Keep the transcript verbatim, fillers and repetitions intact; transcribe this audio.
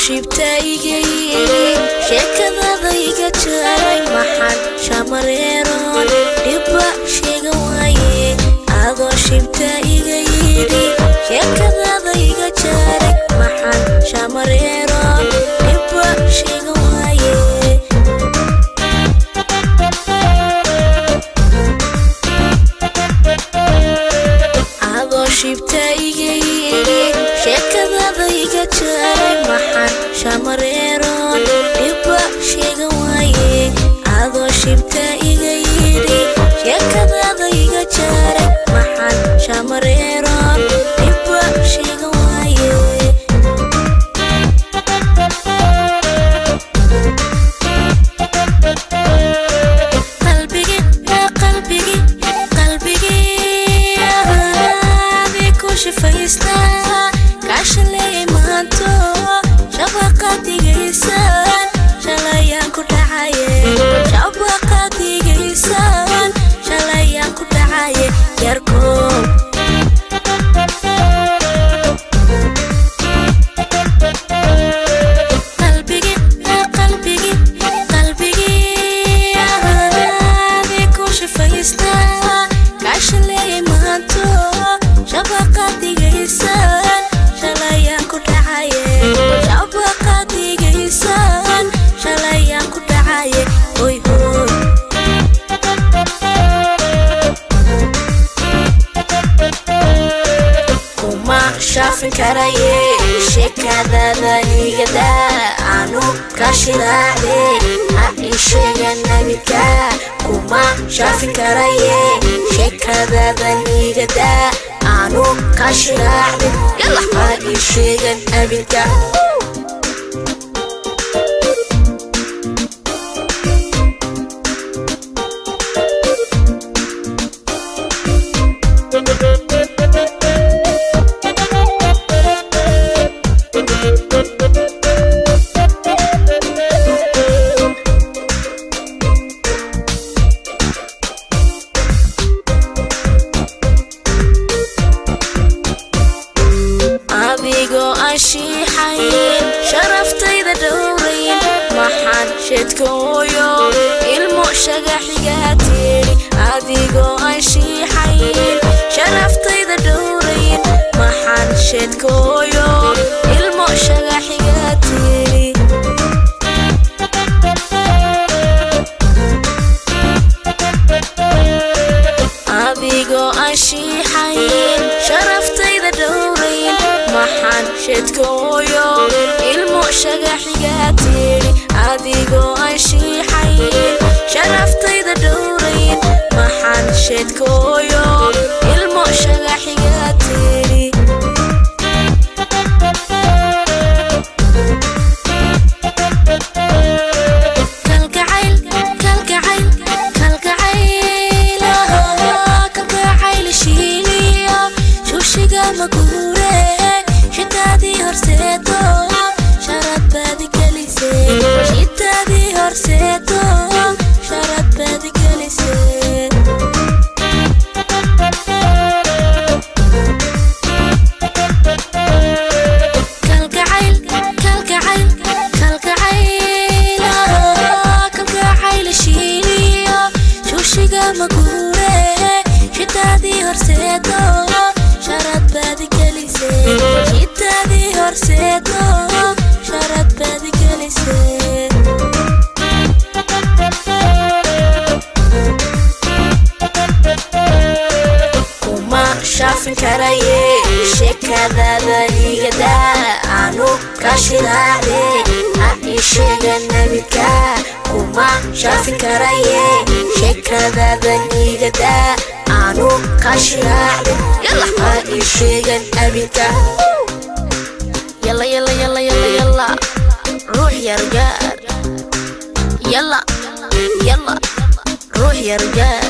shibtayga sheekadada iga jaray maxan shamareeron dhibba sheega waaye adoo shibtayga sheekadada iga jaray maxan shamareeron dhibba sheega waaye adoo shibtayga sheekadada iga jaray maxan shamareeron dhibba sheega waaye adoo shibtayga sheekadada iga jaray maxan shamareeron dhibba sheega waaye qalbigi qalbigi qalbigi adi ku shifaysta kashalay maanto shabaqadigaysan shalayaan ku dhacaye shabaqadigaysan shalayaan ku dhacaye yarkow qalbigi qalbigi qalbigi adi ku shifaysta kashalay maanto shabaqadigaysan shalayaan ku dhacaye shabaqadigaysan shalayaan ku dhacaye oy hoy kuma shafin karaye sheekadada igada anu kashiraade ha isheega nabika kuma shafin karaye sheekadada igada anu kashiraade yalla ha isheega nabika adigoo ashiixayn sharaftayda dhowrayn maxan sheedkooyo ilmo shagaxigaa tiri adigoo ashiixayn sharaftayda dhowrayn maxan sheedkooyo ilmo shagaxigaa tiri adigoo ashiixayn sharaftayda dhowrayn maxan sheedkooyo ilmo shagaxigaa tiri adigoo ashiixayn sharaftayda dhowrayn maxan sheedkooyo ilmo shagaxigaa tiri kalgacayl kalgacayl kalgacayl kalgacayl shiiliya shushiga maguure shitaadii horseedo sharad baadi gelisay shitaadii horseedo sharad baadi gelisay kalgacayl kalgacayl kalgacayl kalgacayl shiiliya shushiga maguure shitaadii horseedo sharad baadi gelisay shitaadii horseedo sharad baadi gelisay kuma shafin karaye sheekadada igada anu kashiraade ha isheega nabika kuma shafin karaye sheekadada igada anu kashiraade yalla ha isheega nabika yalla yalla yalla yalla yalla ruux yargaar yalla yalla ruux yargaar